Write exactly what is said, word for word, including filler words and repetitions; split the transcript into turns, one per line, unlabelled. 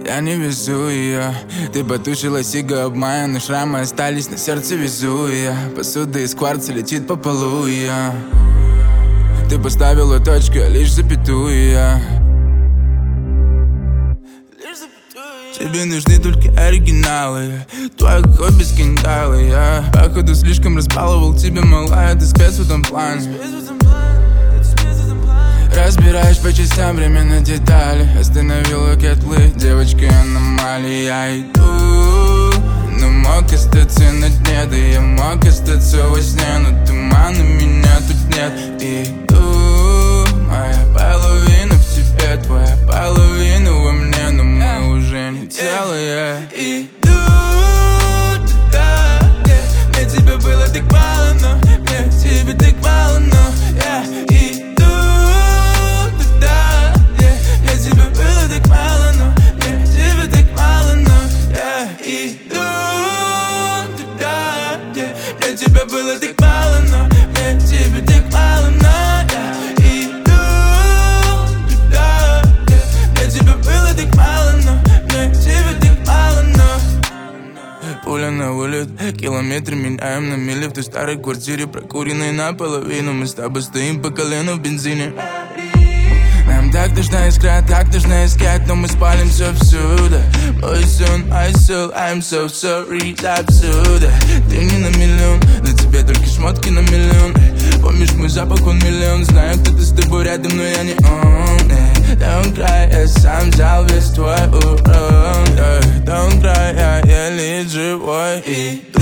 Я не везу ее. Ты потушила сига об маю, но шрамы остались на сердце, везу я. Посуда из кварца летит по полу я. Ты поставила точку, а лишь запятую я. Тебе нужны только оригиналы. Твой хобби скандалы. Я походу слишком разбаловал тебя, малая. Ты спец в этом плане. Разбираешь по частям время на детали. Остановила кетлы, девочка аномалия. Я иду, но мог остаться на дне. Да я мог остаться во сне, но тумана меня тут нет. Иду, моя половина в тебе, твоя половина во мне, но мы уже не целые. Иду туда, где мне тебя было так мало, но мне тебя так мало, но я иду туда, где мне тебя было так мало, но мне тебя так мало, но я иду туда, где мне тебя было так мало, но мне тебя так мало, но я иду туда, где мне тебя было так мало, но мне тебя так мало, но пуля на вылет, километры меняем на мили. В той старой квартире, прокуренной наполовину, мы с тобой стоим по колено в бензине. Нам так нужна искра, так нужно искать, но мы спалимся всюду. Мой сон, I soul, I'm so sorry, отсюда. Ты не на миллион, на тебе только шмотки на миллион. Помнишь мой запах, он миллион. Знаю, кто-то с тобой рядом, но я не он. Don't cry, я сам взял весь твой урон. Don't cry, я еле живой.